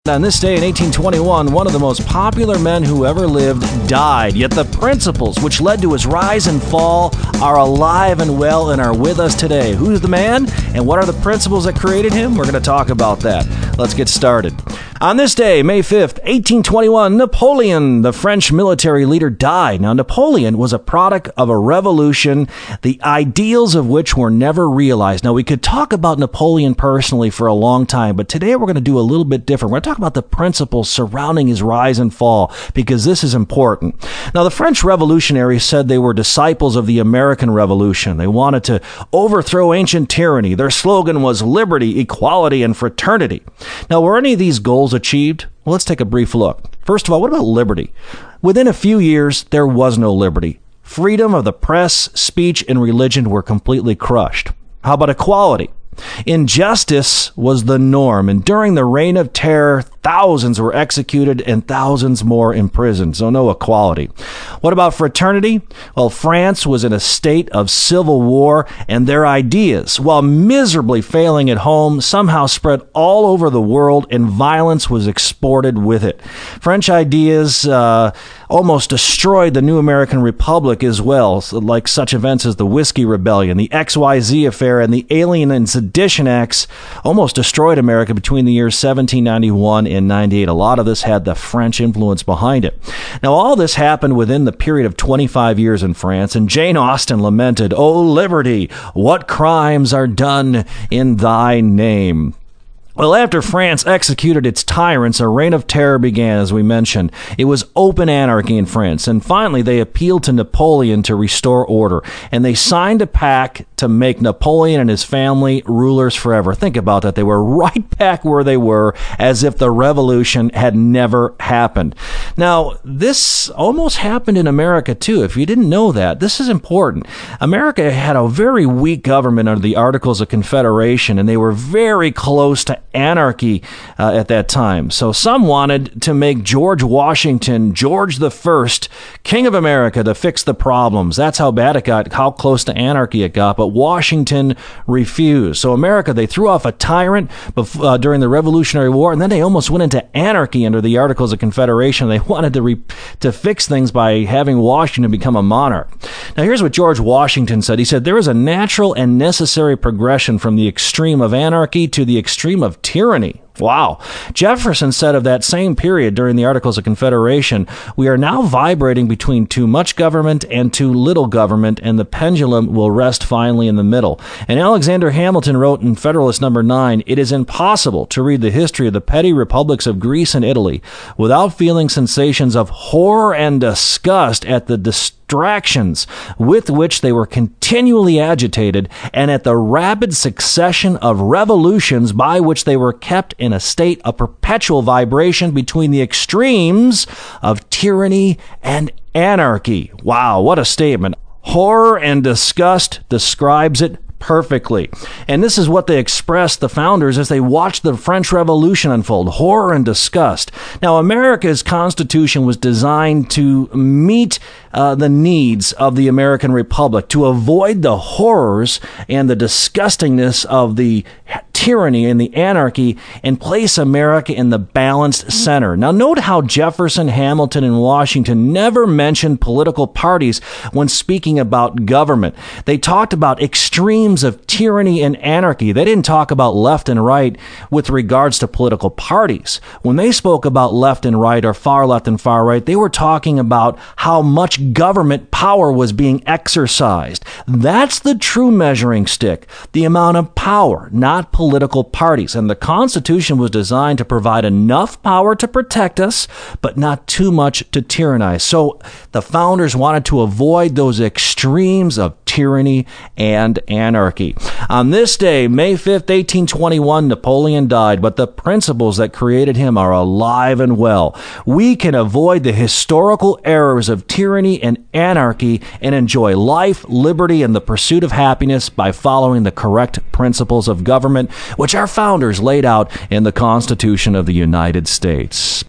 On this day in 1821, one of the most popular men who ever lived died, yet the principles which led to his rise and fall are alive and well and are with us today. Who's the man, and what are the principles that created him? We're going to talk about that. Let's get started. On this day, May 5th, 1821, Napoleon, the French military leader, died. Now, Napoleon was a product of a revolution, the ideals of which were never realized. Now, we could talk about Napoleon personally for a long time, but today we're going to do a little bit different. We're going to talk about the principles surrounding his rise and fall, because this is important. Now, the French revolutionaries said they were disciples of the American Revolution. They wanted to overthrow ancient tyranny. Their slogan was liberty, equality, and fraternity. Now, were any of these goals achieved? Well, let's take a brief look. First of all, what about liberty? Within a few years, there was no liberty. Freedom of the press, speech, and religion were completely crushed. How about equality? Injustice was the norm, and during the Reign of Terror, thousands were executed and thousands more imprisoned, so no equality. What about fraternity? Well, France was in a state of civil war, and their ideas, while miserably failing at home, somehow spread all over the world, and violence was exported with it. French ideas almost destroyed the new American Republic as well, like such events as the Whiskey Rebellion, the XYZ affair, and the Alien and Sedition Acts almost destroyed America between the years 1791 and 98. A lot of this had the French influence behind it. Now, all this happened within the period of 25 years in France, and Jane Austen lamented, "O liberty, what crimes are done in thy name?" Well, after France executed its tyrants, a reign of terror began, as we mentioned. It was open anarchy in France, and finally they appealed to Napoleon to restore order, and they signed a pact to make Napoleon and his family rulers forever. Think about that. They were right back where they were, as if the revolution had never happened. Now, this almost happened in America, too. If you didn't know that, this is important. America had a very weak government under the Articles of Confederation, and they were very close to anarchy at that time. So some wanted to make George Washington, George the First, King of America, to fix the problems. That's how bad it got, how close to anarchy it got. But Washington refused. So America, they threw off a tyrant during the Revolutionary War, and then they almost went into anarchy under the Articles of Confederation. They wanted to fix things by having Washington become a monarch. Now, here's what George Washington said. He said, "There is a natural and necessary progression from the extreme of anarchy to the extreme of tyranny." Wow. Jefferson said of that same period during the Articles of Confederation, "We are now vibrating between too much government and too little government, and the pendulum will rest finally in the middle." And Alexander Hamilton wrote in Federalist Number 9, "It is impossible to read the history of the petty republics of Greece and Italy without feeling sensations of horror and disgust at the distractions with which they were continually agitated, and at the rapid succession of revolutions by which they were kept in a state of perpetual vibration between the extremes of tyranny and anarchy." Wow, what a statement. Horror and disgust describes it perfectly. And this is what they expressed, the founders, as they watched the French Revolution unfold. Horror and disgust. Now, America's Constitution was designed to meet the needs of the American Republic, to avoid the horrors and the disgustingness of the tyranny and the anarchy, and place America in the balanced center. Now, note how Jefferson, Hamilton, and Washington never mentioned political parties when speaking about government. They talked about extremes of tyranny and anarchy. They didn't talk about left and right with regards to political parties. When they spoke about left and right, or far left and far right, they were talking about how much government power was being exercised. That's the true measuring stick, the amount of power, not political parties. And the Constitution was designed to provide enough power to protect us, but not too much to tyrannize. So the founders wanted to avoid those extremes of tyranny and anarchy. On this day, May 5th, 1821, Napoleon died, but the principles that created him are alive and well. We can avoid the historical errors of tyranny and anarchy and enjoy life, liberty, and the pursuit of happiness by following the correct principles of government, which our founders laid out in the Constitution of the United States.